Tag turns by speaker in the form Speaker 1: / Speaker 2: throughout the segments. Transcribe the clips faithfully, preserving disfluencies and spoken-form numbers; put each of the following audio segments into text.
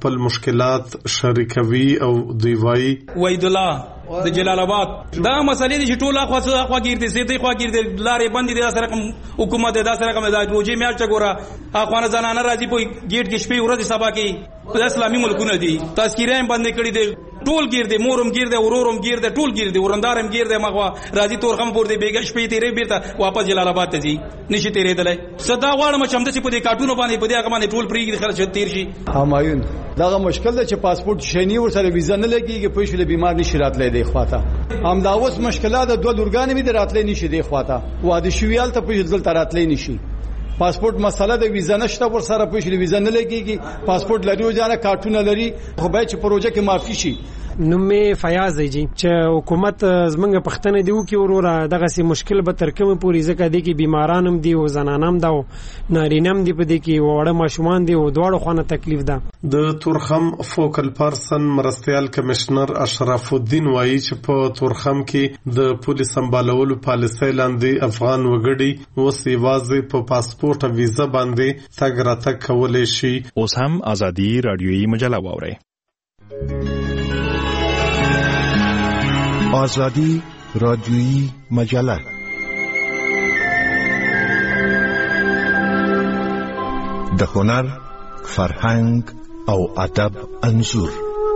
Speaker 1: خپل مشکلات شریکوي او دوی وایي
Speaker 2: وحید الله د جلال آباد دا مسلې دي چې ټول اخوا څخه اخوا ګیرته سیته اخوا ګیرته لارې بندې دي سره کوم حکومت دا سره کوم دا روزي میاشت ګوره اخوانه زنانه راځي په ګیټ کې شپې ورځې سبا کې د اسلامي ملکونه دي تذکیره هم بندې کړې دي ټول ګیرته مورم ګیرته اورورم ګیرته ټول ګیرته ورندارم ګیرته مخوا راځي تورخم پور دی بیګ شپې تیرې بیرته واپس جلال آباد ته ځي نشي تیرې دلای صدا غواړم چې هم د په دې کارټونو باندې په دې هغه باندې ټول پریږدي خرچ تیر شي
Speaker 3: همایون داغه مشکل ده چې پاسپورت شینی ور سره ویزا نه لګیږي په شله بیمار نشي راتلای دی خواته هم دا اوس مشکلات د دوه لورګانې به راتلای نشي دی خواته واده شویال ته په ځل راتلای نشي پاسپورت مسله د ویزا نشته ور سره په شله ویزا نه لګیږي پاسپورت لري او ځانه کارټونه لري خو به چې پروژه کې معافي شي
Speaker 4: نومې فیاض دی چې حکومت زمونږ پښتنه دی او کې وروره دغه سي مشکل به تر کومه پورې ځکه دی کې بیمارانم دی او زنانم دا نارینم دی په دې کې وړه ماشومان دی او دواړو خانه تکلیف ده
Speaker 1: د تورخم فوکل پرسن مرستيال کمشنر اشرف الدین وایي چې په تورخم کې د پولیس سمبالولو پالیسۍ لاندې افغان وګړي اوس یوازې په پاسپورت او ویزا باندې تګ راتګ کولی شي.
Speaker 5: اوس هم ازادي رادیویي مجله واورئ.
Speaker 6: آزادی رادیویی مجله د هنر، فرهنګ او ادب انځور.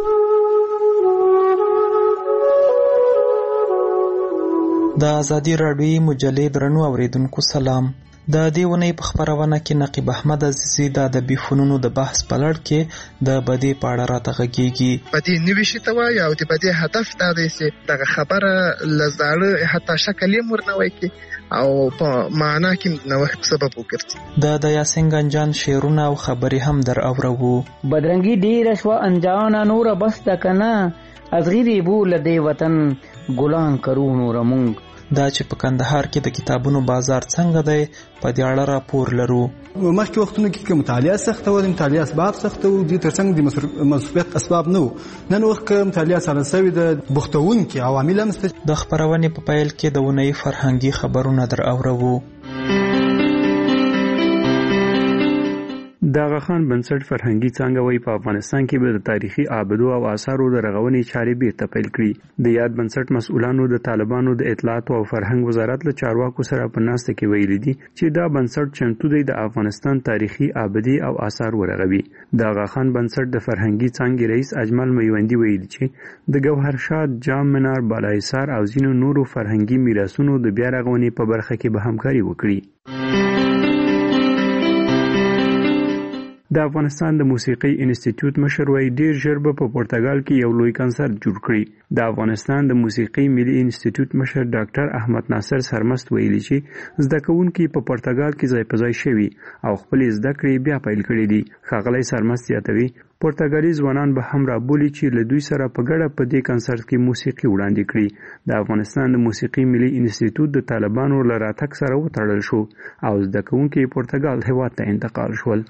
Speaker 7: د آزادی رادیویی مجلې درنو اوریدونکو سلام. د دې ونې په خبرونه کې نقیب احمد عزیزی د ادبي فنونو د بحث په لړ کې د بدی په اړه راته غږیږي.
Speaker 8: بدی نوي شي ته وایي او د بدی هدف دا دی چې دغه خبره لزاړه حتی شکل یې مرنوي کې او په معنا کې نوښت سبب وګرځي.
Speaker 7: د د یاسین گنجان شعرونه او خبرې هم در اورو.
Speaker 9: بدرنګي ډیر شو انجان نور بس تکنا از غیری بول دی وطن ګلان کرو نور مونږ.
Speaker 7: دا چې په کندهار کې د کتابونو بازار څنګه دی په دې اړه راپور لرو.
Speaker 3: مخکې وختونو کې مطالعه سخته و، مطالعه اسباب سخته و، د ترڅنګ د مسؤلیت اسباب نه و. نن وخت کې مطالعه سره سوي د بوختونکو عوامل هم ست.
Speaker 7: د خبرونې په پیل کې د ونې فرهنګي خبرونه در اورو.
Speaker 10: د آغا خان بنسټ فرهنګي څانګه وایي په افغانستان کې به د تاریخي آبدو او آثارو د رغونې چارې بیرته پیل کړي. د یاد بنسټ مسؤلانو د طالبانو د اطلاعات او فرهنګ وزارت له چارواکو سره په ناسته کې ویلي دي چې دا بنسټ چمتو دی د افغانستان تاریخي آبدي او آثار ورغوي. د آغا خان بنسټ د فرهنګي څانګې رئیس اجمل میوندي ویلي چې د ګوهرشاد، جام منار، بالاحصار او ځینو نورو فرهنګي میراثونو د بیا رغونې په برخه کې به همکاري وکړي. د افغانستان د موسیقي انسټیټیوټ مشر وایي ډیر ژر به په پرتګال کې یو لوی کنسرت جوړ کړي. د افغانستان د موسیقي ملي انسټیټیوټ مشر ډاکټر احمد ناصر سرمست ویلي چې زده کوونکي په پرتګال کې ځای په ځای شوي او خپل زده کړې بیا پیل کړي دي. ښاغلی سرمست زیاتوي پرتګالي ځوانان به هم رابولي چې له دوی سره په ګډه په دې کنسرت کې موسیقي وړاندې کړي. د افغانستان د موسیقي ملي انسټیټیوټ د طالبانو له راتګ سره وتړل شو او زده کوونکي پرتګال هېواد ته انتقال شول.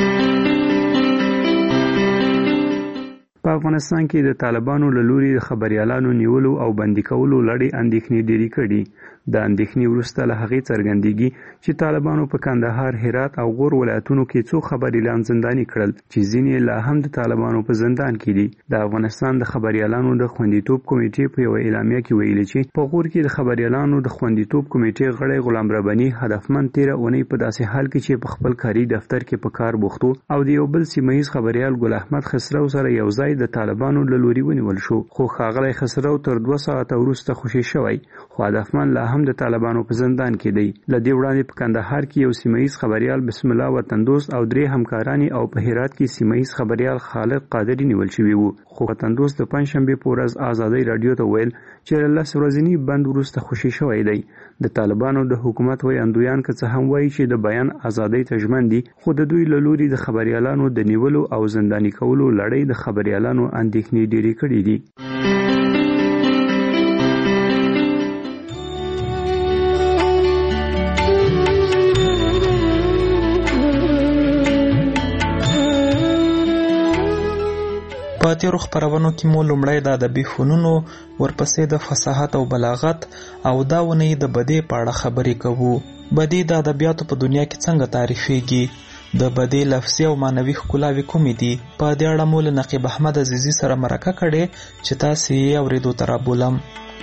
Speaker 10: په افغانستان کې د طالبانو له لوري د خبريالانو نیولو او بندي کولو لړۍ اندېښنې ډېرې کړي. د اندېښنې وروسته له هغې څرګندېږي چې طالبانو په کندهار، هرات او غور ولایتونو کې څو خبريالان زنداني کړل چې ځینې لا هم د طالبانو په زندان کې دي. د افغانستان د خبريالانو د خوندیتوب کمیټې په یو اعلامیه کې ویلي چې په غور کې د خبريالانو د خوندیتوب کمیټې غړی غلام رباني هدفمند تیره اونۍ په داسې حال کې چې په خپل کاري دفتر کې په کار بوختو او د یو بل سیمهیز خبريال ګل احمد خسرو سره یو ځای د طالبانو له لوري ونیول شو. خو ښاغلی خسرو تر دوه ساعته وروسته خوشي شوی خو هدفمند لا هم د طالبانو په زندان کې دی. له دې وړاندې په کندهار کې یو سیمهیز خبريال بسم الله وطندوست او درې همکارانی او په هرات کې سیمهیز خبريال خالد قادری نیول شوی وو. خو وطندوست د پنځشنبه په ورځ آزادۍ رادیو ته ویل چې له لس ورځني بند وروسته خوشي شوی دی. د طالبانو د حکومت ویاندویان که څه هم وایي چې د بیان ازادۍ ته ژمن دي خو د دوی له لوري د خبريالانو د نیولو او زنداني کولو لړۍ د خبريالانو اندېښنې ډېرې کړې دي.
Speaker 7: په تیرو خپرونو کې مو لومړی د ادبي فنونو، ورپسې د فصاحت او بلاغت او دا ونې د بدی په اړه خبرې کوو. بدی د ادبیاتو په دنیا کې څنګه تعریفېږي؟ د بدی لفظي او معنوي ښکلاوې کومې دي؟ په دې اړه مو له نقیب احمد عزیزي سره مرکه کړې چې تاسې یې اورېدو ته رابولم.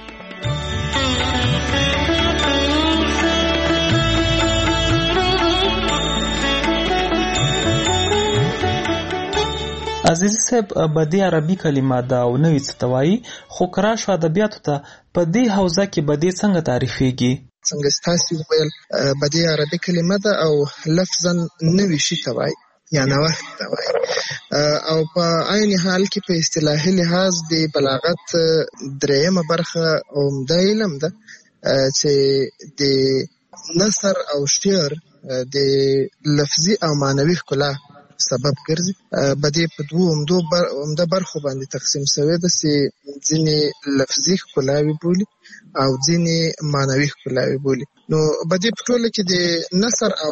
Speaker 7: عزیزي صاحب، بدی عربي کلمه ده او نوې څه ته وایي، خو که راشو ادبیاتو ته، په دې حوزه کې بدی څنګه تعریفېږي؟
Speaker 8: څنګه ستاسې وویل، بدی عربي کلمه ده او لفظا نوي شي ته وایي یا نوښت ته وایي، او په عین حال کې په اصطلاحي لحاظ د بلاغت درېیمه برخه عمده علم ده چې د نثر او شعر د لفظي او معنوي ښکلا سبب ګرځي. بدی په دوو عمدو عمده برخو باندې تقسیم شوی ده چې ځینې لفظي ښکلاوې بولي او ځینې معنوي ښکلاوې بولي. نو بدی په ټوله کې د نثر او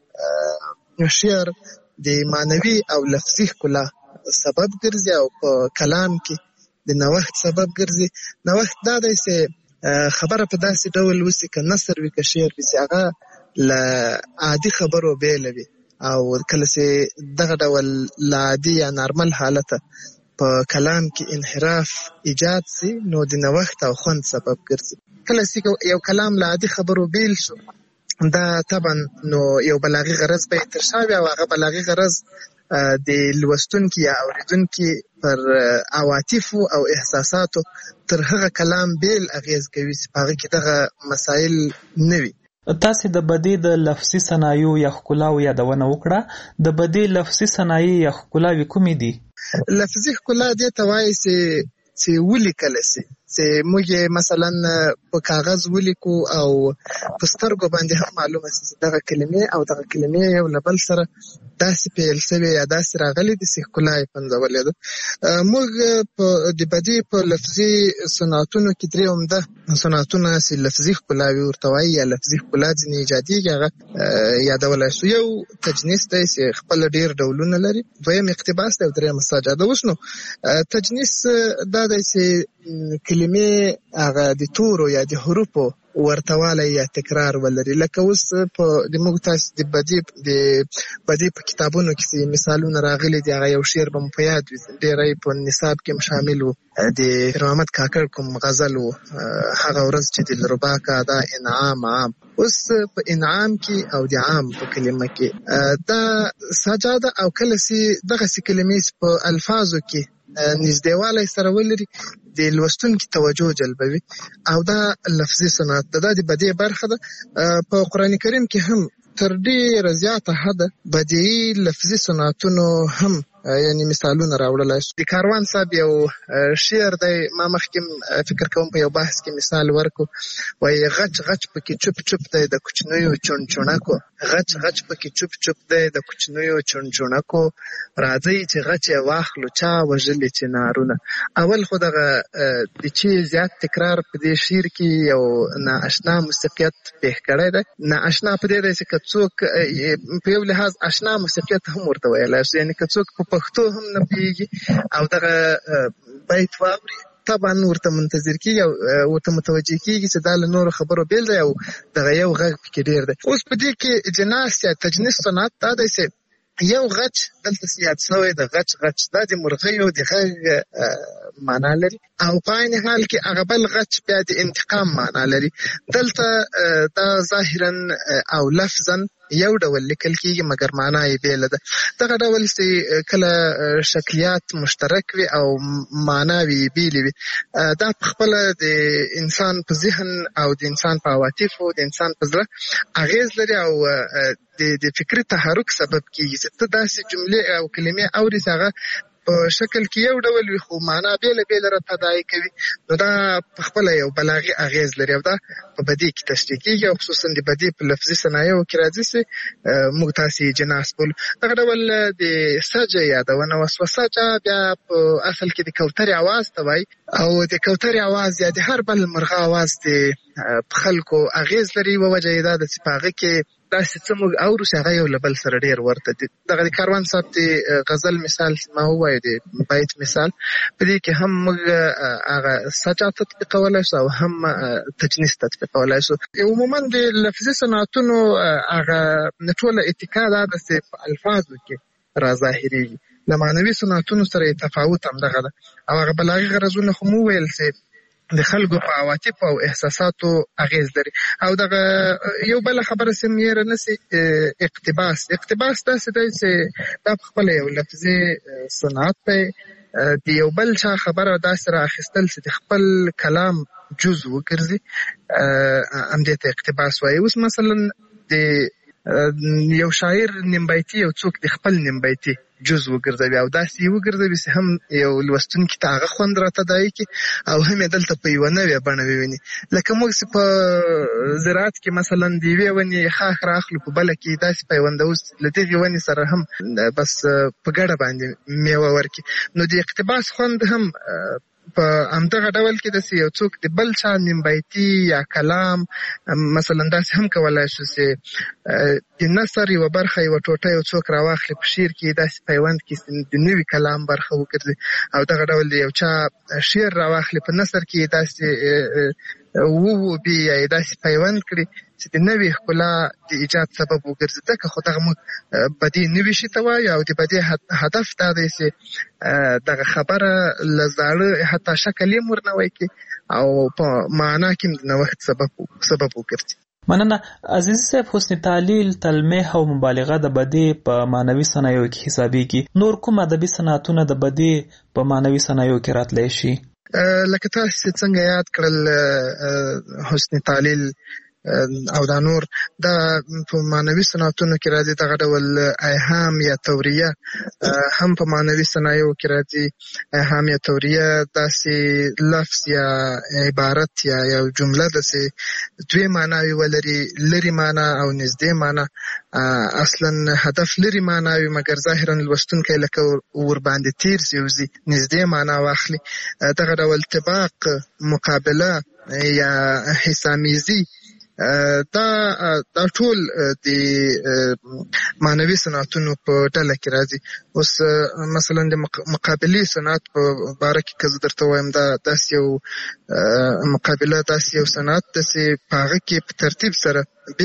Speaker 8: شعر د معنوي او لفظي ښکلا سبب ګرځي او په کلام کې د نوښت سبب ګرځي. نوښت دا دی چې خبره په داسې ډول وسي، که نثر وي که شعر وي، چې هغه له عادي خبرو بیله وي او کله چې دغه ډول له عادي یا نارمل حالته په کلام کې انحراف ایجاد سي، نو د نوښت او خوند سبب ګرځي. کله چې یو کلام له عادي خبرو بیل شو، دا طبعا نو یو بلاغي غرض به یې ترشا وي او هغه بلاغي غرض د لوستونکي یا اورېدونکي پر عواطفو او احساساتو تر هغه کلام بیل اغېز کوي چې په هغه کې دغه مسایل نه وي.
Speaker 7: تاسې د بدی د لفظي صنایعو یا ښکلاو یادونه وکړه. د بدی لفظي صنایع یا ښکلاوې کومې دي؟
Speaker 8: لفظي ښکلا دې ته وایي چې چې ولیکلی سي، چې موږ یې مثلا په کاغذ ولیکو او په سترګو باندې هم معلومه سي چې دغه کلمې او دغه کلمې یو له بل سره داسې پیل سوې یا داسې راغلي دي چې ښکلا یې پنځولې ده. موږ د بدی په لفظي صنعتونو کې درې عمده صنعتونه چې لفظي ښکلاوې ورته وایي یا لفظي ښکلا ځینې ایجادېږي، هغه یادولی شو. یو تجنیس دی چې خپله ډېر ډولونه لري، دویم اقتباس دی او درېیم سجاده. اوس نو تجنیس دا دی چې کلمې هغه د تورو یا د حروفو ورتوالی یا تکرار ولري. لکه اوس په د موږ تاسو د بدی د بدی په کتابونو کې مثالونه راغلي دي، هغه یو شعر به مو په یاد وي، ډېری په نصاب کې هم شامل و، د پیر محمد کاکړ کوم غزل و، هغه ورځ چې دلربا کا دا انعام عام. اوس په انعام کې او د عام په کلمه کې دا سجاده او کله چې دغسې کلمې په الفاظو کې نږدېوالی سره ولري د لوستونکي توجه جلبوي او دا لفظي صنعت ده. دا د بدیع برخه ده. په قرآن کریم کې هم تر ډېره زیاته حده بدیعي لفظي صنعتونو هم یعنی مثالونه راوړلای شو. د کاروان صاحب یو شعر دی، ما مخکې فکر کوم په یو بحث کې مثال ورکو، وایي غچ غچ پکې چوپ چوپ دی د کوچنیو چونچونکو، غچ غچ پکې چوپ چوپ دی د کوچنیو چونچونکو، راځئ چې غچ یې واخلو چا وژلي چې نارونه. اول خو دغه د چې زیات تکرار په دې شعر کې یو نااشنا موسیقیت پېښ کړی دی. نااشنا په دې دی چې که څوک په یو لحاظ اشنا موسیقیت هم ورته ویلی شي، یعنې که څوک په پښتو هم نه پوهېږي او دغه بیت واوري طبعا ورته منتظر کېږي او ورته متوجه کېږي چې دا له نورو خبرو بیل دی او دغه یو غږ پکې ډېر دی. اوس په دې کې جناس یا تجنیس صنعت دا دی چې یو غچ دلته یاد شوی د غچ غچ دا د مرغیو د غږ معنا لري او په عین حال کې هغه بل غچ بیا د انتقام معنا لري. دلته دا ظاهرا او لفظا یو ډول لیکل کېږي مګر معنا یې بیله ده. دغه ډول چې کله شکلیات مشترک وي او معناوې یې بیلې وي، دا په خپله د انسان په ذهن او د انسان په عواطفو د انسان په زړه اغېز لري او د د فکري تحرک سبب کېږي چې ته داسې جملې او کلمې اورې چې هغه په شکل کې یو ډول وي خو معنا بیله بیله راته ادعا کوي. نو دا په خپله یو بلاغي اغېز لري او دا په بدیع کې تشریح کېږي او خصوصا د بدیع په لفظي صنایعو کې راځي چې موږ تاسې جناس بولو. دغه ډول د سجه یادونه وسوه. سجه بیا په اصل کې د کوترې اواز ته وایي او د کوترې اواز یا د هر بل مرغه اواز د په خلکو اغېز لري. یوه وجه یې دا ده چې په هغه کې داسې څه موږ اورو چې هغه یو له بل سره ډېر ورته دي. دغه د کاروان صاحب د غزل مثال ما ووایو د بیت مثال په دې کې هم موږ هغه سجا تطبیقولی شو او هم تجنیس تطبیقولی شو. عموما د لفظي صنعتونو هغه ټوله اتکا دا ده چې په الفاظو کې راظاهرېږي، له معنوي صنعتونو سره تفاوت همدغه ده. او هغه بلاغي غرضونه خو مو ویل چې د خلکو په عواطفو او احساساتو اغیز لري. او دغه یو بل خبره سم یې رنسي اقتباس. اقتباس داسې دی چې دا په خپله یو لفظي صنعت دی، د یو بل چا خبره داسې را اخیستل چې د خپل کلام جز وګرځي، همدې ته اقتباس وایي. اوس مثلا د یو شاعر نیمبیتي یو څوک د خپل نیمبیتي جز وګرځوي او داسې یې وګرځوي چې هم یو لوستونکي ته هغه خوند راته دایي کړي او هم یې دلته په یوه نوې بڼه وویني. لکه موږ چې په زراعت کې مثلا د یوې ونې ښاخ رااخلو په بله کې داسې پیوندوو له دغې ونې سره هم بس په ګډه باندې میوه ورکړي. نو د اقتباس خوند هم په همدغه ډول کې داسې یو څوک د بل چا نیمبیتي یا کلام مثلا داسې هم کولی شو چې د نثر یوه برخه یوه ټوټه یو څوک راواخلي په شعر کې داسې پیوند کې د نوي کلام برخه وګرځي، او دغه ډول د یو چا شعر راواخلي په نثر کې داسې ووبي یا یې داسې پیوند کړي چې د نوې ښکلا د ایجاد سبب وګرځي. ځکه خو دغه موږ بدي نوي شي ته وایو او د بدي هدف دا دی چې دغه خبره له زاړه حتی شکل یې ورنوی کړي او په معنا کې د نوښت سبب سبب وګرځي.
Speaker 7: مننه. عزیز صاحب، حسن تعلیل، تلمیح او مبالغه د بدی په معنوي صنایعو کې حسابیږي. نور کوم ادبي صنعتونه د بدی په معنوي صنایعو کې راتلی شي؟
Speaker 8: لکه تاسو څنګه یاد کړل حسن تعلیل او دا نور دا په معنوي صنعتونو کې راځي. دغه ډول ایهام یا توریه هم په معنوي صنایعو کې راځي. ایهام یا توریه داسې لفظ یا عبارت یا یو جمله داسې دوی معناوي ولري، لري معنا او نږدې معنا. اصلا هدف لري معنا وي مګر ظاهرا لوستونکی لکه ورباندې تیر سي وزي نږدې معنا واخلي. دغه ډول طباق، مقابله یا حسامیزي دا دا ټول د معنوي صنعتونو په ډله کې راځي. اوس مثلا د مقابلې صنعت په باره کې که زه درته وایم دا داسې یو مقابله داسې یو صنعت ده چې په هغه کې په ترتیب سره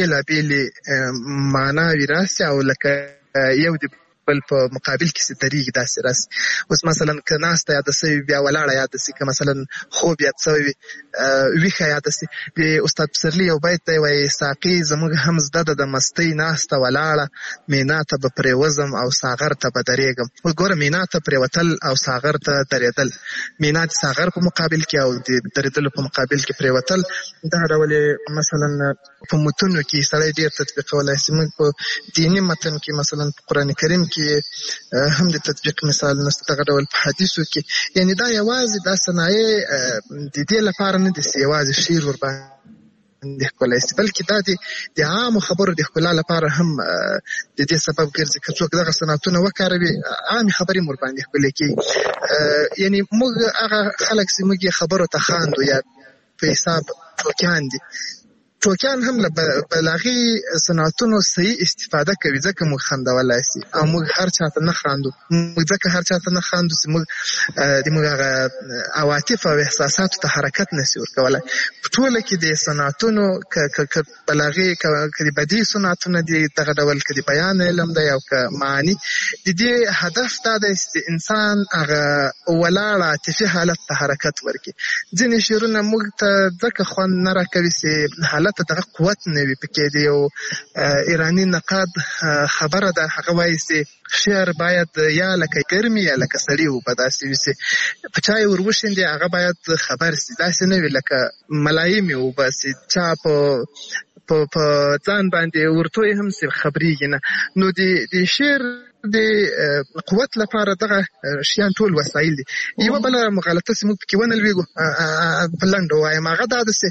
Speaker 8: بېلابېلې معناوې راسي او لکه یو د بل په مقابل کې چې درېږي داسې راسي. اوس مثلا که ناسته یاده سوي بیا ولاړه یاده سي، که مثلا خوب یاد سوی ویښه یاده سي. د استاد پسرلي یو بیت دی وایي ساقي زموږ هم زده ده د مستۍ ناسته ولاړه، مینا ته به پرېوځم او ساغر ته به درېږم. اوس ګوره مینا ته پرېوتل او ساغر ته درېدل، مینا د ساغر په مقابل کې او د درېدلو په مقابل کې پرېوتل. دغه ډول مثلا په متونو کې سړی ډېر تطبیقولی سي. موږ په دیني متن کې مثلا په قرآن کریم کې هم د تطبیق مثال نشته. دغه ډول په حدیثو کې یعنی دا یوازې دا صنایع د دې لپاره نه دي چې یوازې شعر ورباندې ښکلی سي، بلکې دا د عامو خبرو د ښکلا لپاره هم د دې سبب ګرځي. که څوک دغه صنعتونه وکاروي عامې خبرې هم ورباندې ښکلې کېږي. یعنی موږ هغه خلک چې موږ یې خبرو ته خاندو یا په حساب ټوکیان دي، ټوکیان هم له بلاغي صنعتونو صحیح استفاده کوي ځکه موږ خندولی سي او موږ هر چاته نه خاندو. موږ ځکه هر چاته نه خاندو چې موږ د موږ هغه عواطف او احساساتو ته حرکت نسي ورکولی. په ټوله کې د صنعتونو که بلاغي که د بدیع صنعتونه دي دغه ډول که د بیان علم دی او که معاني، د دې هدف دا دی چې انسان هغه ولاړ عاطفي حالت ته حرکت ورکړي. ځینې شعرونه موږ ته ځکه خوند نه راکوي چې حالت ته دغه قوت نه وي پکې. د یو ایراني نقاد خبره ده، هغه وایي چې شعر باید یا لکه ګرمي یا لکه سړي وبه داسې وي چې په چا یې ور وشیندې هغه باید خبر سي، داسې نه وي لکه ملایم یې وباسي چا په په ځان باندې ورتوی هم سي خبرېږي نه. نو د شعر د قوت لپاره دغه شیان ټول وسایل دي. یوه بله مغالطه چې موږ پکې ونه لوېږو په لنډو وایم هغه دا ده چې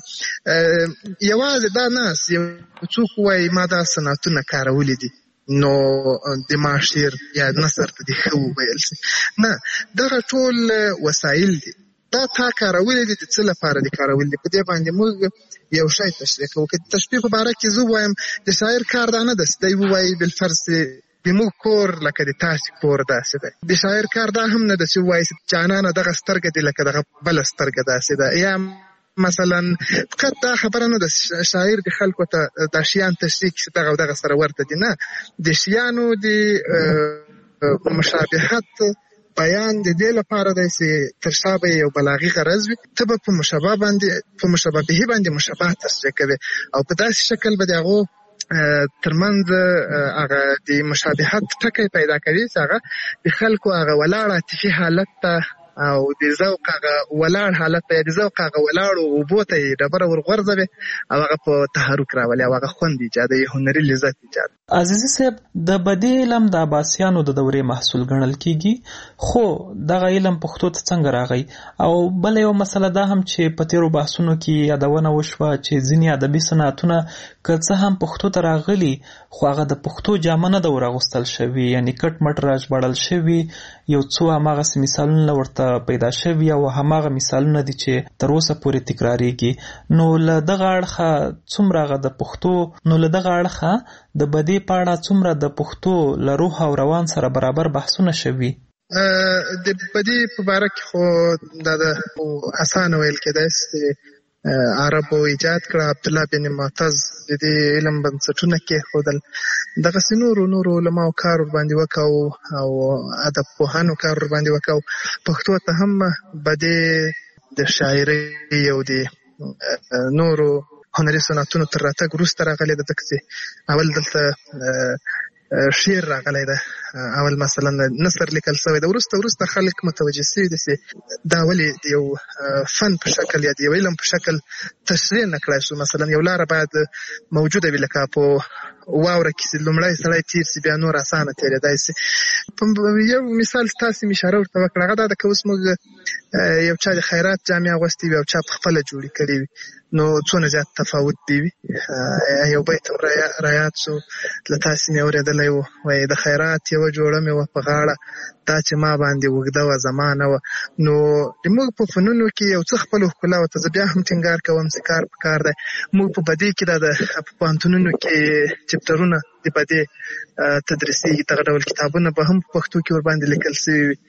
Speaker 8: یوازې دا ناست یو څوک ووایي ما دا صنعتونه کارولي دي نو د ما شعر یا نثر ته دې ښه وویل شي. نه، دغه ټول وسایل دي. دا تا کارولې دي د څه لپاره دي کارولې دي. په دې باندې موږ یو شی تشریح کوو. که تشبیه په باره کې زه وایم د شاعر کار دا نه ده چې دی ووایي بالفرض زموږ کور لکه د تاسې کور داسې دی. د شاعر کار دا هم نه ده چې ووایي جانانه دغه سترګه دي لکه دغه بله سترګه داسې ده. یا مثلا فقط دا خبره نه ده شاعر د خلکو ته دا شیان تشریح کړي چې دغه او دغه سره ورته دي. نه، د شیانو د مشابهت بیان د دې لپاره دی چې تر شا به یو بلاغي غرض وي. ته به په مشابه باندې په مشابهه باندې مشابه تشریح کوي او په داسې شکل به د هغو ترمنځ هغه د مشابهت ټکی پیدا کوي چې هغه د خلکو هغه ولاړ عاطفي حالت ته او د ذوق هغه ولاړ حالت ته د ذوق هغه ولاړو اوبو ته یې ډبره ورغورځوي او هغه په تحرک راولي او هغه خوند ایجادوي، هنري لذت ایجادوي.
Speaker 7: عزیزي صاحب، د بدیع علم د عباسیانو د دورې محصول ګڼل کیږي، خو دغه علم پښتو ته څنګه راغی؟ او بل یو مسله دا هم چې په تیرو بحثونو کې یادونه وشوه چې ځینې ادبي صنعتونه که څه هم پښتو ته راغلي خو هغه د پښتو جامه نه ده ورغوستل شوي، یعنی کټ مټ راژباړل شوي. یو څو هماغسې مثالونه ورته پیدا شوي او هماغه مثالونه دي چې تر اوسه پورې تکراریږي. نو له دغه اړخه څومره هغه د پښتو نو له دغه اړخه د بدیع په اړه څومره د پښتو له روح او روان سره برابر بحثونه شوي؟
Speaker 8: د بدیع په باره کې خو دا د اسانه ویل کېدای چې عربو ایجاد کړه، عبدالله بن معتز د دې علم بنسټونه کېښودل. دغسې نورو نورو علماو کار ورباندې وکړو او ادب پوهانو کار ورباندې وکړو. پښتو ته هم بدیع د شاعرۍ او د نورو هنري صنعتونو تر راتګ وروسته راغلی ده. ځکه چې اول دلته شعر راغلی ده، اول مثلا نثر لیکل شوی ده، وروسته وروسته خلک متوجه شوي دي چې دا ولې د یو فن په شکل یا د یو علم په شکل تشریح نه کړای شو. مثلا یو لاره باید موجوده وي، لکه په واوره کې چې لومړی سړی تیر شي بیا نور اسانه تېرېدای شي. یو مثال تاسې مې اشاره ورته وکړه، هغه دا ده که اوس موږ یو چا د خیرات جامې اغوستې وي او چا په خپله جوړې کړې وي، نو څونه زیات تفاوت دی وي. یو بیت هم رایاد شو له تاسې مې اورېدلی و، وایي د خیرات یوه جوړه مې وه په غاړه، دا چې ما باندې اوږده وه زمانه وه. نو موږ په فنونو کې یو څه خپلو ښکلاو ته زه بیا هم ټینګار کوم چې کار په کار دی. موږ په بدیع کې دا د په پوهنتونونو کې چپټرونه د بدیع تدریسي دغه ډول کتابونه به هم په پښتو کې ورباندې لیکل شوي وي.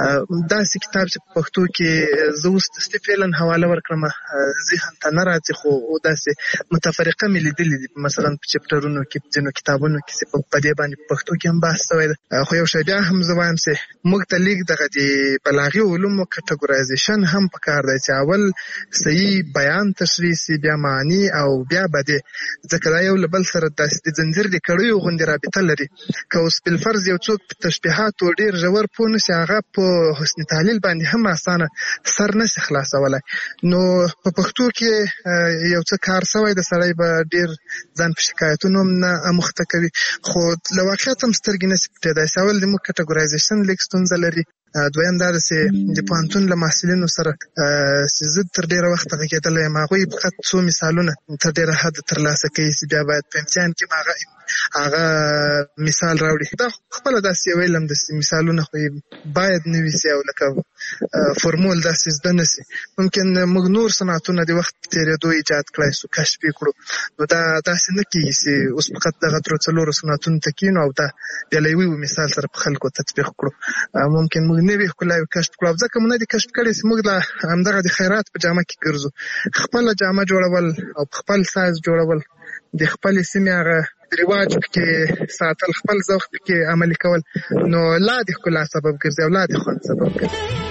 Speaker 8: داسې کتاب چې په پښتو کې زه اوس دستي فعلا حواله ورکړم ذهن ته نه راځي، خو داسې متفرقه مې لیدلي دي مثلا په چپټرونو کې په ځینو کتابونو کې چې په بدیع باندې په پښتو کې هم بحث شوی ده. خو یو شی بیا هم زه وایم چې موږ ته لیک دغه د بلاغي علومو کټګورایزیشن هم پکار دی چې اول صحیح بیان تشریح شي، بیا معنی او بیا بدیع، ځکه دا یو له بل سره داسې د ځنځیر د کړیو غوندې رابطه لري. که اوس بالفرض یو څوک په تشبیهاتو ډېر ژور پوه نه شي، هغه په حسن تعلیل باندې هم اسانه سر نه شي خلاصولی. نو په پښتو کې یو څه کار شوی د سړی به ډېر ځان په شکایتونو هم نه اموخته کوي، خو له واقعیت هم سترګې نه شي پټېدای چې اول زموږ کټګورایزیشن لیک ستونزه لري. دویم دا ده چې د پوهنتون له محصلینو سره چې زه تر ډېره وخته غږېدلی یم، هغوی فقط څو مثالونه تر ډېره حد ترلاسه کوي چې بیا باید په امتحان کې هغه هغه مثال راوړي. دا خپله داسې یو علم داسې مثالونه خو باید نه وي چې او لکه فورمول داسې زده نه شي. ممکن موږ نور صنعتونه د وخت په تېرېدو ایجاد کړای شو، کشف یې کړو، نو دا داسې نه کېږي چې اوس فقط دغه درو څلورو صنعتونو ته کښېنو او دا بیا له یوه مثال سره په خلکو تطبیق کړو. ممکن موږ نوې ښکلاوې کشف کړو، او ځکه مو نه دي کشف کړې چې موږ لا همدغه د خیرات په جامه کې ګرځو. خپله جامه جوړول او په خپل سایز جوړول، د خپلې سیمې هغه رواج پکې ساتل، خپل ذوق پکې عملي کول، نو لا د ښکلا سبب ګرځي او لا د خوند سبب ګرځي.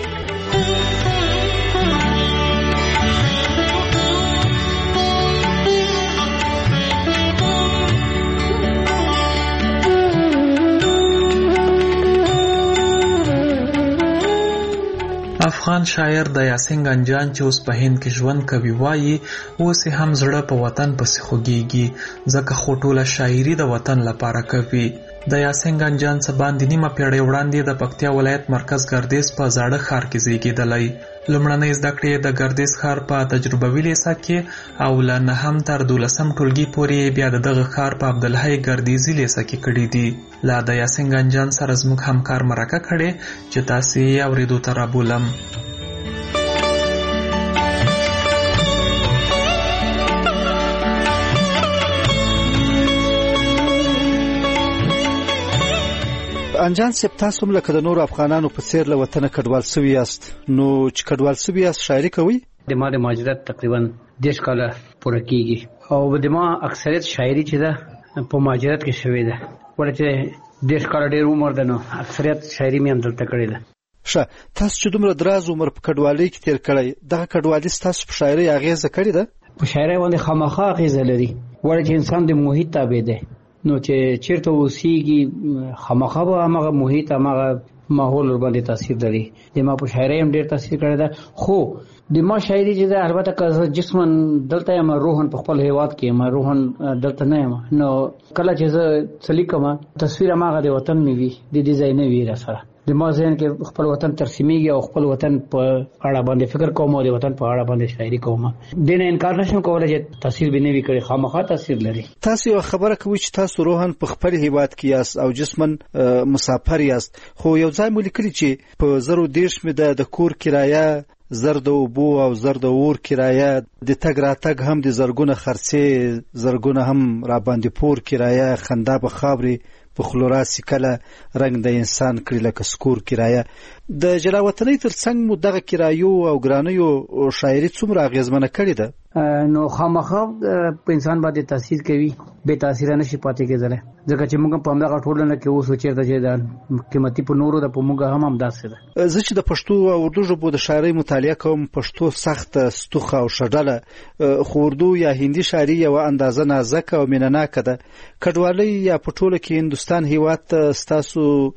Speaker 7: افغان شاعر د یاسین ګنجان چې اوس په هند کې ژوند کوي وایي اوس هم زړه په وطن پسې خوږیږي، ځکه خو ټوله شاعري د وطن لپاره کوي. د یاسین ګنجان څه باندې نیمه پیړۍ وړاندې د پکتیا ولایت مرکز ګردیز په زاړه ښار کې زیږېدلی. لومړنۍ زده کړې د ګردیز ښار په تجربوي لیسه کې او له نهم تر دولسم ټولګي پورې بیا د دغه ښار په عبدالحی ګردیزي لیسه کې کړي دي. لا د یاسین ګنجان سره زموږ همکار مرکه کړې چې تاسې یې اورېدو ته رابولم.
Speaker 11: انجان صاحب تاسو هم لکه د نور افغانانو په څیر له وطن کډوال سوي یاست، نو چې کډوال سوي یاست شاعري کوي؟
Speaker 12: د ما د مهاجرت تقریبا دیش کاله پوره کیږي او د ما اکثریت شاعري چې ده په مهاجرت کې شوې ده، ولې دیش کاله ډېر عمر ده نو اکثریت شاعري مې هم دلته کړې ده.
Speaker 11: ښه، تاسو چې دومره دراز عمر په کډوالۍ کې تیر کړی، دغه کډوالي ستاسو په شاعرۍ اغېزه کړې ده؟
Speaker 12: په شاعرۍ باندې خامخا اغېزه لري، ولې چې انسان د محیط تابع دی، نو چې چیرته اوسېږي خامخا به هماغه محیط هماغه ماحول ورباندې تاثیر لري. د ما په شاعرۍ هم ډېر تاثیر کړی ده، خو د ما شاعري چې ده البته که جسماً دلته یم، روحاً په خپل هیواد کې یم، روحاً دلته نه یم، نو کله چې زه څه لیکم تصویر هماغه د وطن مې وي، د دې ځای نه وي راسره. د ما ذهن کې خپل وطن ترسیمیږي او خپل وطن په اړه باندې فکر کوم او د وطن په اړه باندې شاعري کوم. دې نه انکار نشم کولی چې تاثیر به نه وي کړی، خامخا تاثیر لري.
Speaker 11: تاسو یو خبره کوي چې تاسو روحاً په خپل هیواد کې یاست او جسماً مسافر یاست، خو یو ځای مو لیکلي چې په زرو دېرش مې د د کور کرایه، زر د اوبو او زر د اور کرایه، د تګ راتګ هم د زرګونه خرڅې، زرګونه هم را باندې پور کرایه، خندا به خاورې په خلو راسي کله رنګ د انسان کړي لکه سکور کرایه. د جلاوطنۍ تر څنګ مو دغه کرایو او ګرانیو شاعري څومره اغېزمنه کړې ده؟
Speaker 12: نو خامخا په انسان باندې تاثیر کوي، بې تاثیره نشي پاتې کېدلی، ځکه چې موږ په همدغه ټولنه کې اوس چېرته چې د قیمتي په نورو ده، په موږ هم همداسې ده.
Speaker 11: زه چې د پښتو او اردو ژبو د شاعرۍ مطالعه کوم، پښتو سخته، ستوخه او ښه ډله، خو اردو یا هندي شاعري یوه اندازه نازکه او مینهناکه ده. کډوالۍ یا په ټوله کې هندوستان هیواد ته ستاسو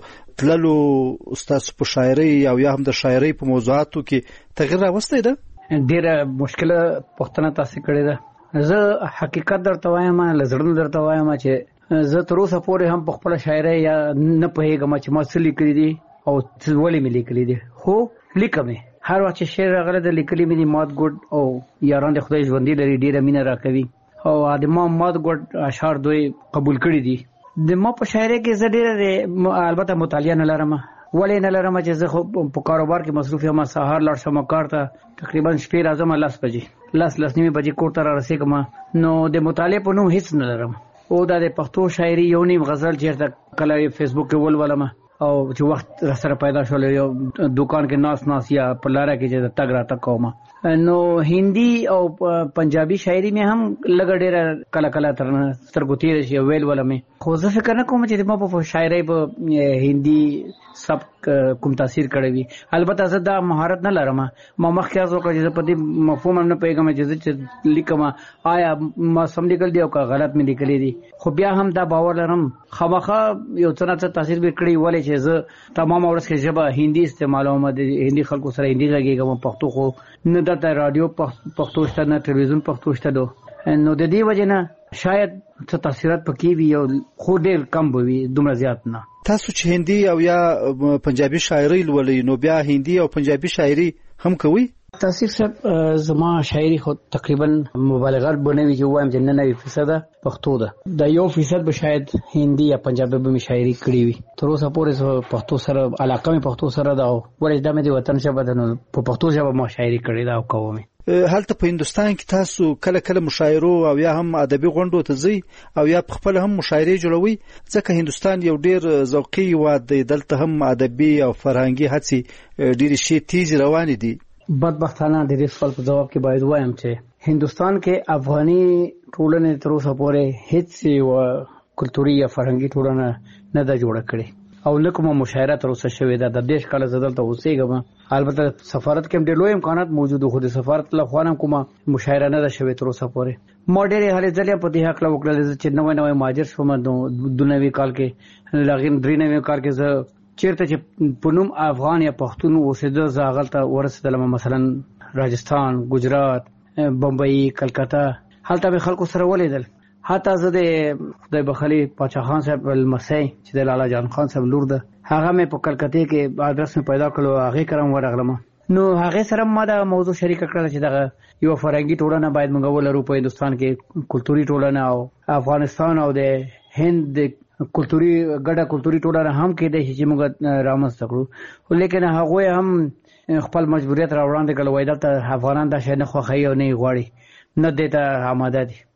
Speaker 11: تللو ستاسو په شاعرۍ او یا هم د شاعرۍ په موضوعاتو کې تغیر راوستی ده؟
Speaker 12: ډېره مشکله پوښتنه تاسې کړې ده. زه حقیقت درته وایم، له زړه درته وایم چې زه تر اوسه پورې هم په خپله شاعرۍ یا نه پوهېږم چې ما څه لیکلي دي او ولې مې لیکلي دي، خو لیکم یې. هر وخت چې شعر راغلی د لیکلي مې دي. مات ګوډ او یاران د خدای ژوندي لري، ډېره مینه راکوي او د ما مات ګوډ اشعار دوی قبول کړي دي. د ما په شاعرۍ کې زه ډېره البته مطالعه نه لرم، ولې نه لرم چې زه خو په کاروبار کې مصروف یم. سهار لاړ شم کار ته، تقریبا شپې راځم لس بجې، لس لس نیمې بجې کور ته را رسېږم، نو د مطالعې په نوم هېڅ نه لرم. او دا د پښتو شاعري یو نیم غزل چېرته کله فیسبوک کې ولولم او چې وخت را سره پیدا شول یو دکان کې ناس ناس یا په لاره کې چې تګ راتګ کوم، نو هندي او پنجابي شاعري مې هم لږ ډېره کله کله تر سترګو تېره شي ویل ولم، خو زه فکر نه کوم چې ما په شاعرۍ په هندي سبک کوم تاثیر کړی وي. البته زه دا مهارت نه لرم، ما مخکې از وکړه چې زه په دې مفهوم هم نه پوهېږم چې زه چې لیکم آیا ما سم لیکل دي او که غلط مې لیکلي دي، خو بیا هم دا باور لرم خامخا یو څه نه څه تاثیر به کړی، ولې چې زه تمامه ورځ کې ژبه هندي استعمالوم، د هندي خلکو سره هندي غږېږم، پښتو خو نه دلته رادیو پښتو شته، نه تلویزیون پښتو شته، نو د دې وجې نه شاید څه تاثیرات پکې وي او خو ډېر کم به وي، دومره زیات نه.
Speaker 11: تاسو چې هندي او یا پنجابي شاعري لولئ، نو بیا هندي او پنجابي شاعري هم کوئ؟
Speaker 12: تاسیف صاحب زما شاعري خو تقریبا مبالغه به نه وي چې ووایم چې ننوي فیصده پښتو ده، دا یو فیصد به شاید هندي یا پنجابي به مې شاعري کړې وي. تر اوسه پورې پښتو سره علاقه مې پښتو سره ده، ولې دا مې د وطن ژبه ده، نو په پښتو ژبه ما شاعري کړې ده او کوم.
Speaker 11: هلته په هندوستان کې تاسو کله کله مشاعرو او یا هم ادبي غونډو ته ځئ او یا خپل هم مشاعرې جوړوي، ځکه هندوستان یو ډېر ذوقي هېواد دی، دلته هم ادبي او فرهنګي هڅې ډېرې شي تیزې روانې دي.
Speaker 12: بدبختانه د دې سوال په جواب کې باید وایم چې هندوستان کې افغاني ټولنې تر اوسه پورې هیڅ یوه کلتوري یا فرهنګي ټولنه نه ده جوړه کړې او نه کومه مشاعره تر اوسه شوې ده. د دېرش کاله زه دلته اوسېږم، البته سفارت کې هم ډېر لوی امکانات موجود وو، خو د سفارت له خوا هم کومه مشاعره نه ده شوې تر اوسه پورې. ما ډېرې هلې ځلې په دې هکله وکړلې چې نوی نوی مهاجر شوم دوه نوي کال کې، هغې درې نوي کال کې زه چیرته چې په نوم افغان یا پښتون اوسېده زه هغلته ورسېدلم، مثلا راجستان، ګجرات، بمبئی، کلکته، هلته مې خلکو سره ولیدل. حتی زه د خدای بخلي پاچا خان صاحب لمسی چې د لالا جان خان صاحب لور ده، هغه مې په کلکتې کې ادرس مې پیدا کړو، هغې کره هم ورغلم، نو هغې سره ما دا موضوع شریکه کړله چې دغه یوه فرهنګي ټولنه باید موږ ولرو په هندوستان کې، کلتوري ټولنه، او افغانستان او د هند د کلتوري ګډه کلتوري ټولنه هم کېدای شي چې موږ رامنځته کړو، لیکن هغوی هم خپل مجبوریت را وړاندې کړل، وایي دلته افغانان دا شی نه خوښوي او نه یې غواړي، نه دې ته آماده دي.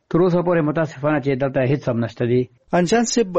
Speaker 12: تر اوسه پورې متاسفانه چې دلته هیڅ هم نشته دي.
Speaker 11: انجان صاحب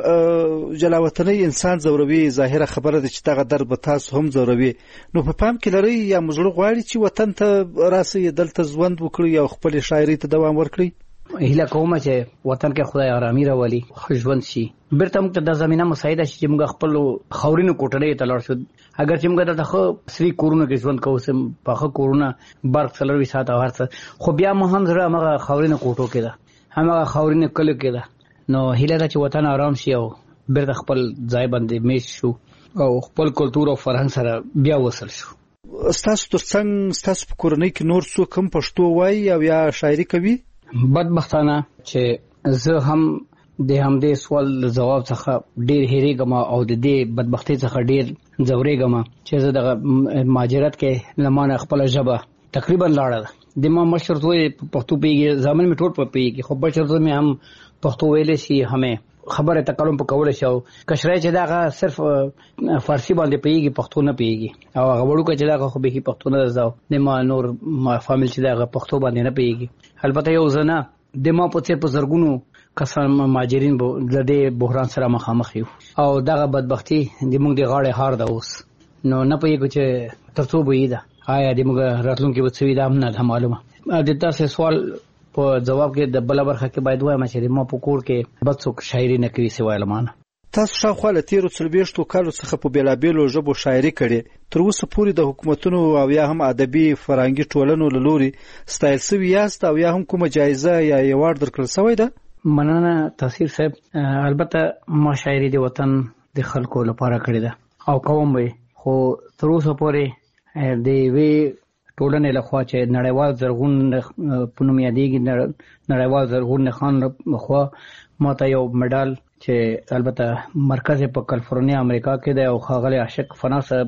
Speaker 11: جلاوطنۍ انسان ځوروي، ظاهره خبره ده چې دغه درد به تاسو هم ځوروي، نو په پام کې لرئ یا مو زړه غواړي چې وطن ته راسئ، دلته ژوند وکړئ او خپلې شاعرۍ ته دوام ورکړئ؟
Speaker 12: هیله کوم چې وطن کې خدای آرامي راولي، ښه ژوند شي، بیرته موږ ته د زمینه مساعده شي چې موږ خپل خاورینو کوټړۍ ته لاړ شو. اگر چې موږ دلته ښه سری کورونه کې ژوند کوو، په ښه کورونه برق څلروي ساعته او هر څه، خو بیا مو هم زړه هماغه خاورینو کوټو کې ده، هماغه خاورینو کلیو کې ده. نو هیله ده چې وطن آرام شي او بیرته خپل ځای باندې میش شو او خپل کلتور او فرهنګ سره بیا وصل شو.
Speaker 11: ستاسو ترڅنګ ستاسو په کورنۍ کې نور څوک هم پښتو وایي او یا شاعري کوي؟
Speaker 12: بدبختانه چې زه هم د همدې سوال جواب څخه ډیر هېریږم او د دې بدبختۍ څخه ډیر ځورېږم چې زه دغه مهاجرت کې لمانه خپل ژبه تقریبا لاړه ده. د ما مشر زوی پښتو پیږي، ځامن می ټول په پیږي، خو بشر زوی می هم پښتو ویلې شي، همې خبره تکلم په کول شي. کشرای چې داغه صرف فارسی باندې پیږي، پښتو نه پیږي، او هغه وړو کې چې داغه خو به پښتو نه زاو د ما نور ما فامیل چې داغه پښتو باندې نه پیږي. البته یو زنه د ما په څیر په زرګونو کسان مهاجرین د دې بحران سره مخامخ یو او دغه بدبختی د موږ د غاړې هار ده اوس. نو نه پوهېږو چې تر څو به ده، آیا د موږ راتلونکي به څه وي، دا هم نه ده معلومه. د تاسې سوال په جواب کې د بله برخه کې باید وایم چې ما په کور کې بد څوک شاعري نه کوي سوای له ما نه.
Speaker 11: تاسو شاوخوا له تېرو څلوېښتو کالو څخه په بېلابېلو ژبو شاعري کړې، تر اوسه پورې د حکومتونو او یا هم ادبي فرهنګي ټولنو له لوري ستایل سوي یاست او یا هم کومه جایزه یا ایوارډ درکړل سوی ده؟
Speaker 12: مننه تاثیر صاحب. البته ما شاعري د وطن د خلکو لپاره کړې ده او کوم به، خو تر اوسه پورې د یوې ټولنې لخوا چې نړیوال زرغون په نوم یادېږي، نړیوال زرغون خان لخوا ما ته یو مډال چې البته مرکز په کالیفورنیا امریکا کې دی او ښاغلی عاشق فنا صاحب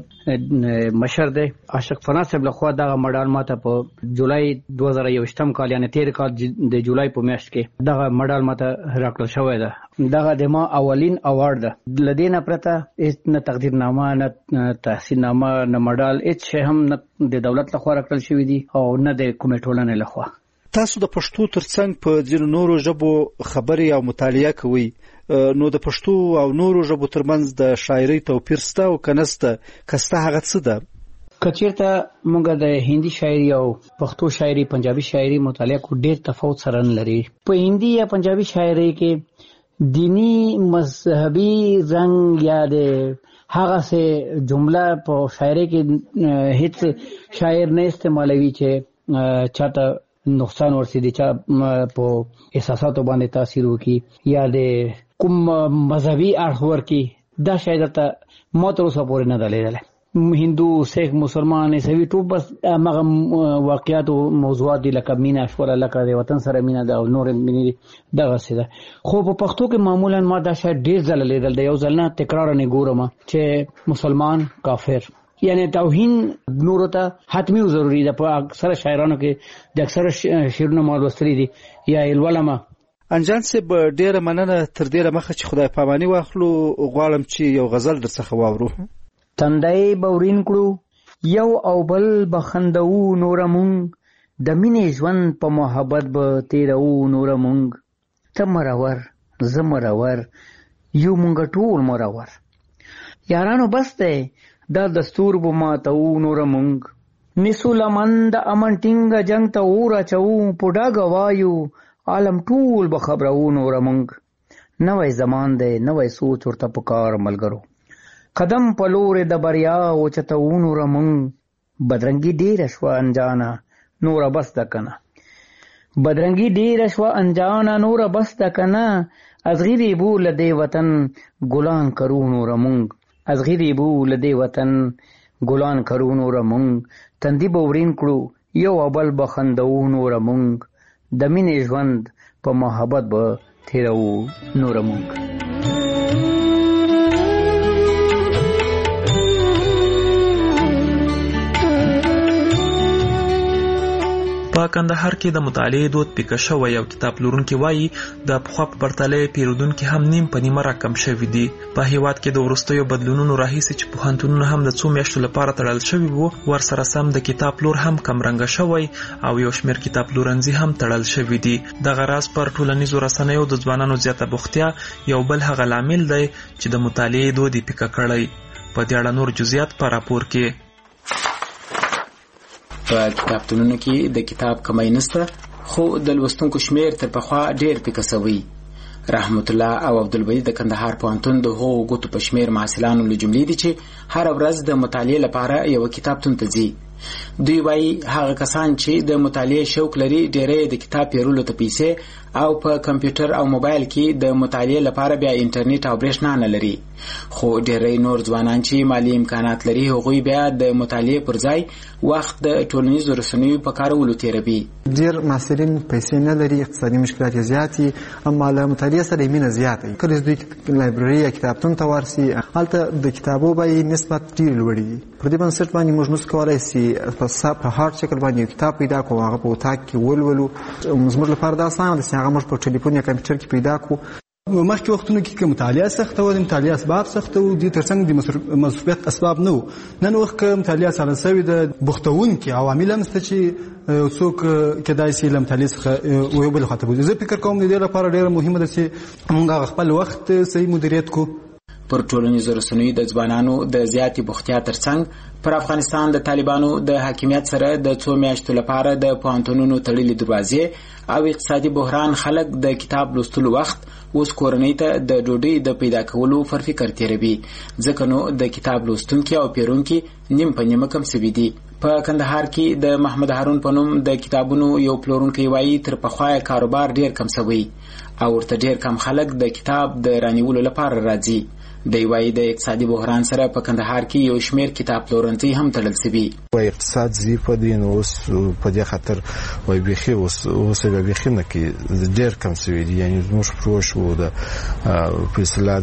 Speaker 12: مشر دی، عاشق فنا صاحب لخوا دغه مډال ما ته په جولای دوه زره یوویشتم کال یعنې تېر کال د جولای په میاشت کې دغه مډال ما ته راکړل شوی ده. دغه د ما اولین اوارډ ده. له دې نه پرته هېڅ نه تقدیرنامه، نه تحصیلنامه، نه مډال، هېڅ شی هم نه د دولت لخوا راکړل شوي دي او نه د کومې ټولنې لخوا.
Speaker 11: تاسو د پښتو ترڅنګ په ځینو نورو ژبو خبرې او مطالعه کوئ، نو د پښتو او نورو ژبو ترمنځ د شاعرۍ توپیر شته او که نشته؟ که شته هغه څه ده؟
Speaker 12: که چېرته موږ د هندي شاعري او پښتو شاعري، پنجابي شاعري مطالعه کو، ډېر تفاوت سره نه لري. په هندي یا پنجابي شاعري کې دینی مذهبي رنګ یا د هغه څه جمله په شاعري کې هیڅ شاعر نه استعمالوي چې چاته نقصان ورسېږي، چا په احساساتو باندې تاثیر وکړي یا د کوم مذهبي اړخ ورکړي. دا شاید ته ما تر اوسه پورې نه ده لیدلی. هندو، سیخ، مسلمان، عیسوي ټول بس هغه واقعیات او موضوعات دي لکه مینه شوله، لکه د وطن سره مینه ده او نور مینې دغسې ده. خو په پښتو کې معمولا ما دا شاید ډېر ځله لیدل ده، یو ځل نه تکرار نه ګورم چې مسلمان کافر، یعنی توهین نورو ته حتمی او ضروري ده. په اکثره شاعرانو کې د اکثره شعرونه ما لوستلي دي یا یې لولم.
Speaker 11: انجان صاحب ډېره مننه. تر ډېره مخه چې خدای پاماني واخلو، غواړم چې یو غزل در څخه واورو.
Speaker 9: تندی بورین کړو یو او بل بخندو نور مونږ، د مینې ژوند په محبت به تیرو نور مونږ. ته مرور زه مرور یو مونږ ټول مرور، یارانو بس دی دا دستور به ماتو نور مونږ. نیسو لمن د امن ټینګه جنگ ته اور اچو، په ډاګه وایو عالم ټول به خبرو نور مونږ. نوی زمان دی نوی سوچ ورته پکار ملګرو، قدم په لورې د بریا اوچتو نور مونږ. بدرنګي ډېره شوه انجانه نوره بس ده کنه، بدرنګي ډېره شوه انجانه نوره بس ده کنه. ازغیرې بو له دې وطن ګلان کرو نور مونږ، ازغیرې بو له دې وطن ګلان کرو نور مونږ. تندي به ورین کړو یو او بل به خندو نور مونږ، د مینې ژوند په محبت به تیرو نور مونږ.
Speaker 7: په کندهار کې د مطالعې دود پیکه شوی او کتاب پلورونکي وایي د پخوا په پرتله پیرودونکي هم نیم په نیمه راکم شوي دي. په هیواد کې د وروستیو بدلونونو راهیسې چې پوهنتونونه هم د څو میاشتو لپاره تړل شوي وو، ورسره سم د کتاب پلور هم کمرنګه شوی او یو شمېر کتاب پلورنځي هم تړل شوي دي. دغه راز پر ټولنیزو رسنیو د ځوانانو زیاته بوختیا یو بل هغه لامل دی چې د مطالعې دود یې پیکه کړی. په دې اړه نور جزئیات په راپور کې.
Speaker 13: په کتابتونونو کې د کتاب کمی نشته، خو د لوستونکو شمیر تر پخوا ډیر پیکه شوی. رحمت الله او عبدالبدی د کندهار پوهنتون د هغو ګوتو په شمیر محصلانو له جملې دي چې هر ورځ د مطالعې لپاره یو کتابتون ته ځي. دوی وایي هغه کسان چې د مطالعې شوق لري ډېری د کتاب پیرلو ته پیسې او په کمپیوټر او موبایل کې د مطالعې لپاره بیا انټرنیټ او برېښنا نه لري، خو ډېری نور ځوانان چې مالي امکانات لري هغوی بیا د مطالعې پر ځای وخت د ټولنیزو رسنیو په کارولو تېروي.
Speaker 14: ډېر محصلین پیسې نه لري، اقتصادي مشکلات یې زیات دي، اما له مطالعې سره یې مینه زیاته وي. کله چې دوی لایبرري یا کتابتون ته ورسي هلته د کتابو بیې نسبت ډېرې لوړې دي. پر دې بنسټ باندې موږ نشو کولی چې په هارډ شکل باندې یو کتاب پیدا کړو، هغه په اتاق کې ولولو. زموږ لپاره دا اسانه ده چې هغه موږ په ټلیفون یا کمپیوټر کې پیدا کړو.
Speaker 3: مخکې وختونو کې که مطالعه سخته وه، د مطالعې اسباب سخته وو، دې تر څنګ د مصروفیت اسباب نه وو. نن وخت که مطالعه ساده سوې ده، بوختونکي عوامل هم شته چې څوک کیدای شي له مطالعې څخه یو بل خواته بوځي. زه فکر کوم د دې لپاره ډېره مهمه ده چې موږ هغه خپل وخت صحیح مدیریت کړو.
Speaker 13: پر ټولنیزو رسنیو د ځوانانو د زیاتې بوختیا ترڅنګ پر افغانستان د طالبانو د حاکمیت سره د څو میاشتو لپاره د پوهنتونونو تړلې دروازې او اقتصادي بحران خلک د کتاب لوستلو وخت اوس کورنۍ ته د ډوډۍ د پیدا کولو پر فکر تېروي، ځکه نو د کتاب لوستونکي او پیرونکي نیم په نیمه کم سوي دي. په کندهار کې د محمد هارون په نوم د کتابونو یو پلورونکی وایي تر پخوا کاروبار ډېر کم سوی او ورته ډېر کم خلک د کتاب د رانیولو لپاره راځي. دی وایي د اقتصادي بحران سره په کندهار کې یو شمېر کتاب پلورنځي هم تړل شوي.
Speaker 6: وایي اقتصاد ضعیف دی، نو اوس په دې خاطر وایي بیخي اوس اوس یې بیخي نه کې ډېر کم شوي دي. یعنې زموږ پروش و د په اصطلاح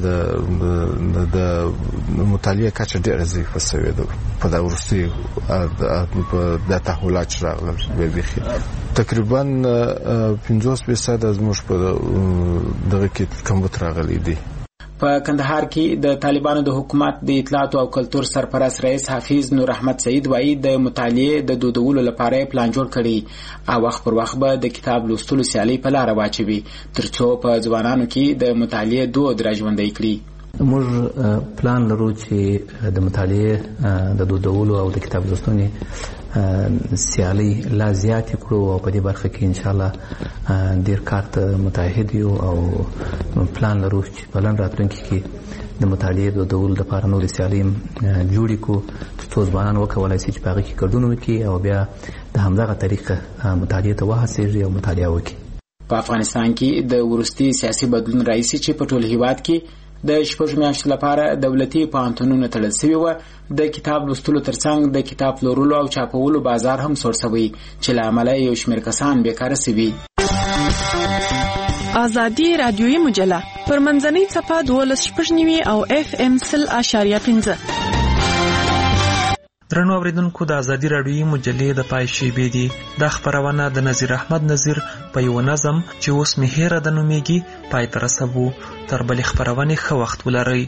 Speaker 6: د مطالعې کچه ډېره ضعیفه شوې ده په دا وروستیو دا تحولات چې راغلل بیخي تقریبا پنځوس فیصده زموږ په دغه کې کمبود راغلی دی.
Speaker 13: په کندهار کې د طالبانو د حکومت د اطلاعات او کلتور سرپرست رئیس حافظ نور احمد سعید وایي د مطالعې د دودولو لپاره پلان جوړ کړي او وخت پر وخت به د کتاب لوستلو سیالۍ په لاره واچوي ترڅو په ځوانانو کې د مطالعې دود راژوندی کړي.
Speaker 15: موږ پلان لرو چې د مطالعې د دودولو او د کتاب لوستنې سیالۍ لا زیاتې کړو او په دې برخه کې انشاءالله ډېر کار ته متعهد یو او پلان لرو چې په لنډ راتلونکي کې د مطالعې د دودولو لپاره نورې سیالۍ جوړې کړو ترڅو ځوانان وکولی شي چې په هغه کې ګډون وکړي او بیا د همدغه طریقه مطالعې ته وهڅېږي او مطالعه وکړي.
Speaker 13: په افغانستان کې د وروستي سیاسي بدلون راهیسې چې په ټول هیواد کې د شپږ میاشتو لپاره دولتي پوهنتونونه تړل شوي وه، د کتاب لوستلو ترڅنګ د کتاب پلورلو او چاپولو بازار هم سوړ شوی چې له امله یو شمېر کسان بیکاره شوي.
Speaker 16: ازادي رادیویي مجله پر منځنۍ څپه دولس شپږ نوي او اف ام سل اشاریه پنځه.
Speaker 7: درنو اوریدونکو د ازادي رادیویي مجلې د پای شیبې دي. دا خپرونه د نظیر احمد نظیر په یو نظم چې اوس مې هیره د نومیږي پای ته رسوو. تر بلې خپرونې ښه وخت ولرئ.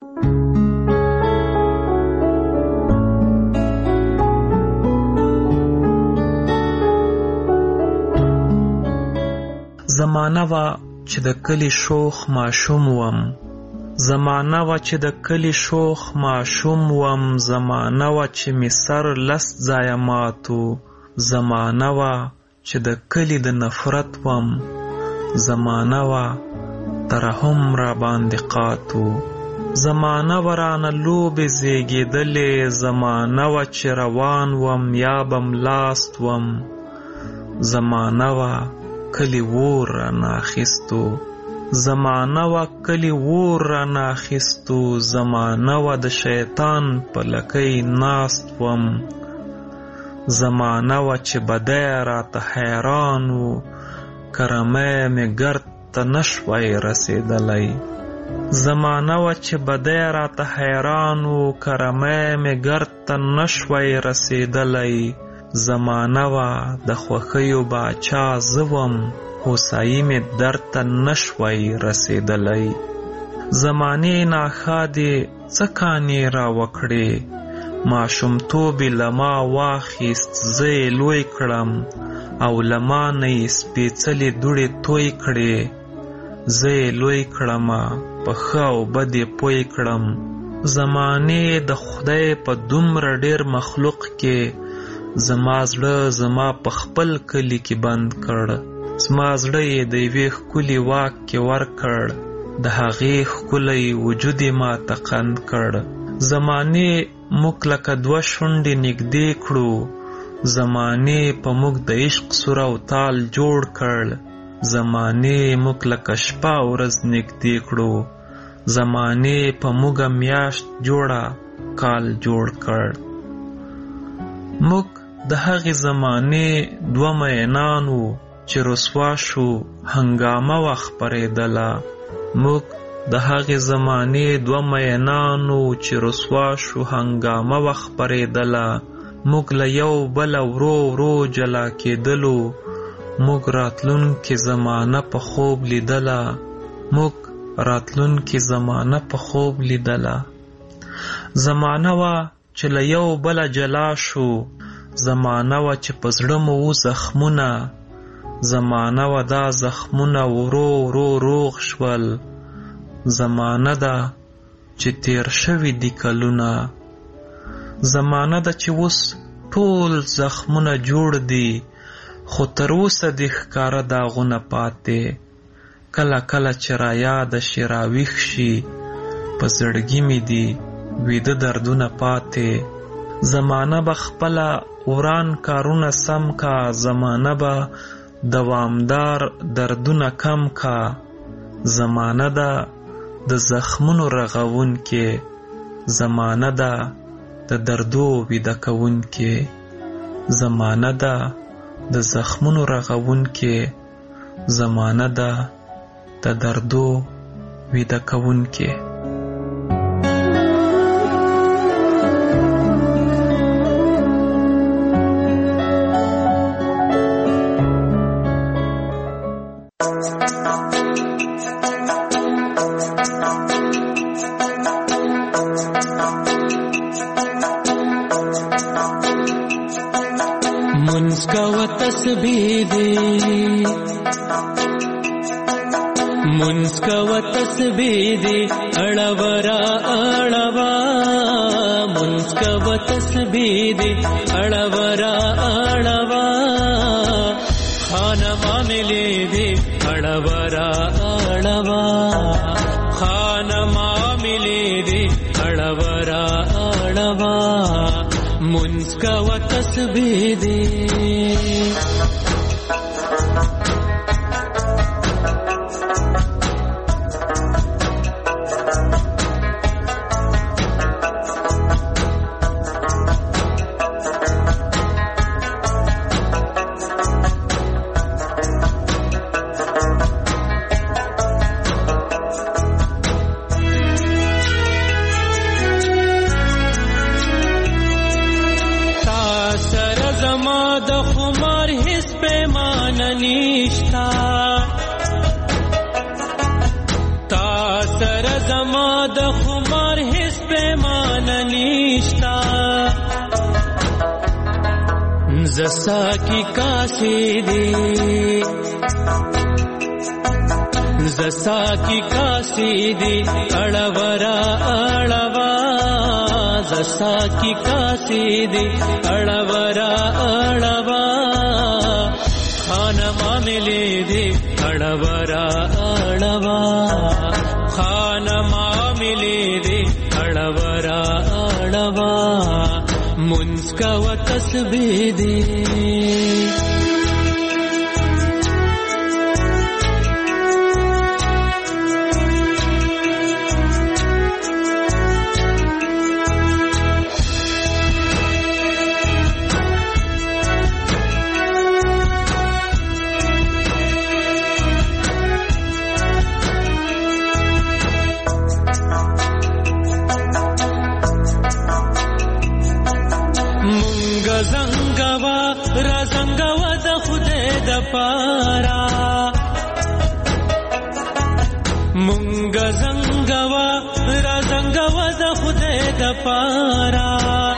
Speaker 7: زمانه وا چې د کلی شوخ ماشوم وم، زمانه وا چې د کلی شوخ ماشوم وم، زمانه وا چې می سر لس ځایه ماتو، زمانه وا چې د کلی د نفرت وم، زمانه وا ترحم را باندې قاتو، زمانه وا رانه لوبې زیږېدلې، زمانه وا چې روان وم یا بم لاست وم، زمانه وا کلی وور را ناخستو، زمانه وا کلی وور را ناخستو، زمانه وا د شیطان په لکۍ ناست وم، زمانه وا چې بدی راته حیران و، کرمی مې ګرد ته نشوی رسېدلی، زمانه وا چې بدی راته حیران و، کرمی مې ګرد ته نشوی رسېدلی،
Speaker 17: زمانه وا د خوښیو باچا زوم هوسایي مې درته نشوی رسېدلی زمانې ناښادې څه کانې را وکړې ماشومتوب یې له ما واخیست زه یې لوی کړم او له ما نه یې سپېڅلې دوړې توی کړې زه یې لوی کړمه په ښه او بد یې پوی کړم زمانې د خدای په دومره ډېر مخلوق کې زما زړه زما په خپل کلي کې بند کړ زما زړه یې د یوې ښکلي واک کې ورکړ د هغې ښکلی وجود یې ماته قند کړ زمانې موږ لکه دوه شونډې نږدې کړو زمانې په موږ د عشق سور او تال جوړ کړ زمانې موږ لکه شپه ورځ نږدې کړو زمانې په موږ میاشت جوړه کال جوړ کړ موږ د هغې زمانې دوه مینان وو چې رسوا شو هنګامه وه خپرېدله موږ د هغې زمانې دوه مینان وو چې رسوا شو هنګامه وه خپرېدله موږ له یو بله ورو ورو جلا کېدلو موږ راتلونکې زمانه په خوب لیدله موږ راتلونکې زمانه په خوب لیدله زمانه وه چې له یو بله جلا شو زمانه وه چې په زړه مو و زخمونه زمانه وه دا زخمونه ورو ورو روغ شول زمانه ده چې تیر شوي دي کلونه زمانه ده چې اوس ټول زخمونه جوړ دي خو تر اوسه دې ښکاره داغونه پاتې کله کله چې رایاده شي راویښ شي په زړګي مې دي ویده دردونه پاتې زمانه به خپله وران کارونه سم کا زمانه به دوامدار دردونه کم کا زمانه ده د زخمونو رغون کې زمانه ده د دردو ویده کون کې زمانه ده د زخمونو رغون کې زمانه ده د دردو ویده کون کې
Speaker 18: تسبیح دی منسکا و تسبیح دی اڑورا اڑوا منسکا و تسبیح دی اڑورا اڑوا خانہ معاملے دی اڑورا اڑوا خانہ معاملے دی اڑورا اڑوا منسکا و تسبیح دی زسا کی کاسی دی زسا کی کاسی دی اڑورا اڑوا زسا کی کاسی دی اڑورا اڑوا خانہ معاملے دی اڑورا اڑوا خانہ معاملے دی اڑورا اڑوا منسکا و تسبیح دی زنګوا را زنګوا د خدای د پارا مونږ زنګوا را زنګوا د خدای د پارا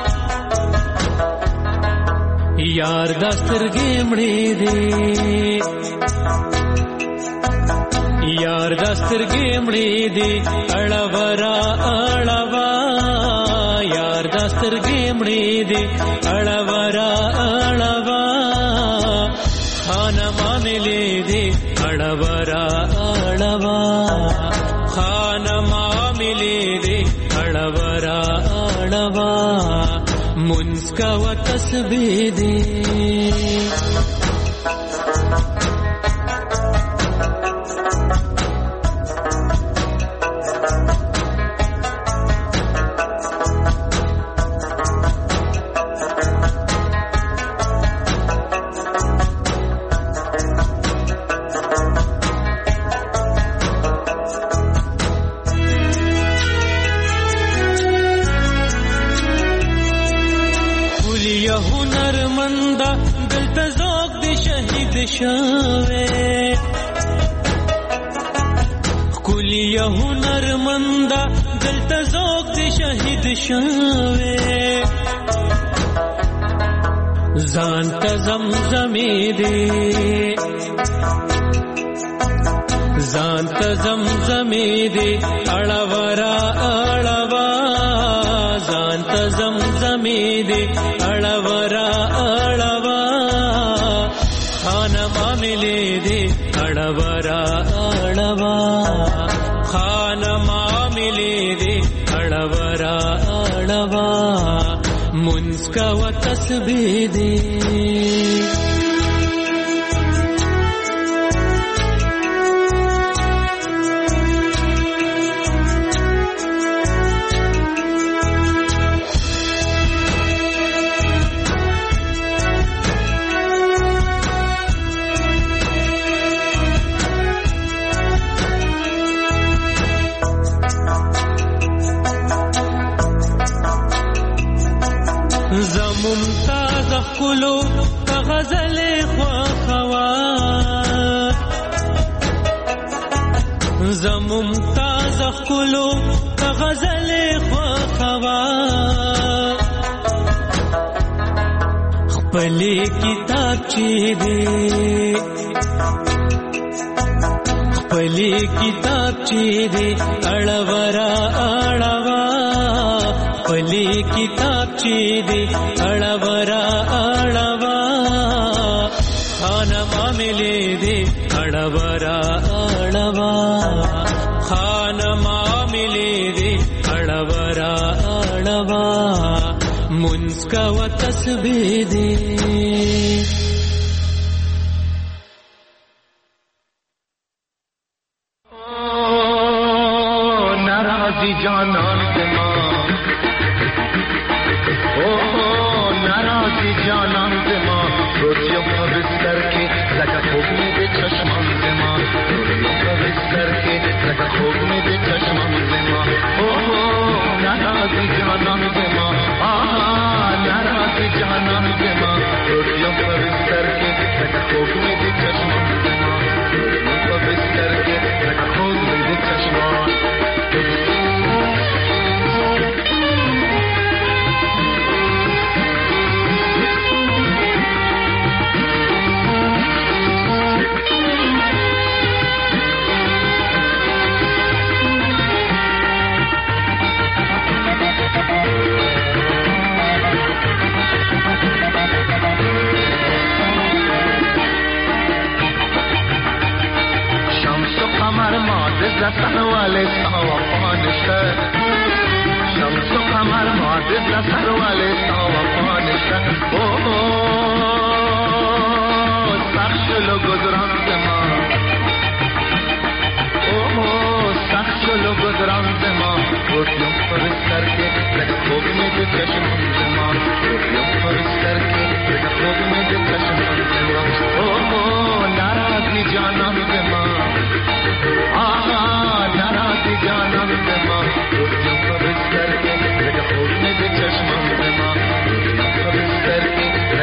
Speaker 18: یار دسترګې مړې دي یار دسترګې مړې دي اړورا اړوا یار دسترګې مړې دي اړورا اړوا خانه معاملې دي اړورا اړوا خانه معاملې دي اړورا اړوا منسکا و تسبیح دي کلی هنرمند دلته ذوق دی شهید شوه ځان ته زمزمې دی ځان ته زمزمې دی اړورا اړوا ځان ته زمزمې دی اړورا اړوا خانه معاملې دي اړورا اړوا خانه معاملې دي اړورا اړوا منسکا و تسبیح دي ممتاز خلو غزل خواخوا زممتاز خلو غزل خواخوا خپلی کتاب چی دی خپلی کتاب چی دی اړورا اړوا خپلی کتاب چی دی اړورا اړوا خانه معاملې دی اړورا اړوا خانه معاملې دی اړورا اړوا منسکا و تسبیح دی
Speaker 19: ناراضی جانان جانان زما روزیو په بستر کې لکه خوب مې د چشمان زما روزیو په بستر کې لکه خوب مې د چشمان زما اوه ناراضي جانان زما آها ناراضي جانان زما روزیو په بستر کې لکه خوب مې د چشمان زما روزیو په بستر کې لکه خوب مې د چشمان لسن والے سوا پانشتا شمس و قمر معدد لسن والے سوا پانشتا او سخشلو گذران زما او سخشلو گذران زما روٹیوں پر کر کے لگا خوب میں جو چشمان زما روٹیوں پر کر کے لگا خوب میں جو چشمان زما او ناراضی جانم زما آہا ناراضی جانم زما روٹیوں پر کر کے لگا خوب میں جو چشمان زما روٹیوں پر کر کے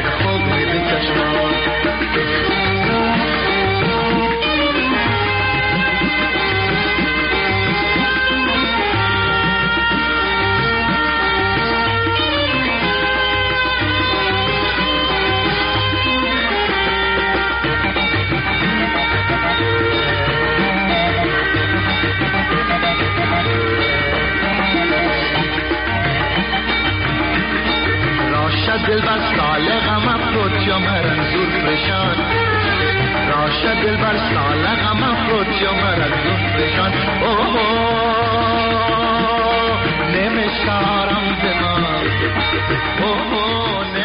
Speaker 19: یا مرنزور پرشان راشه دل بر ساله غم افروت یا مرنزور پرشان اوه نمیشتارم زمان اوه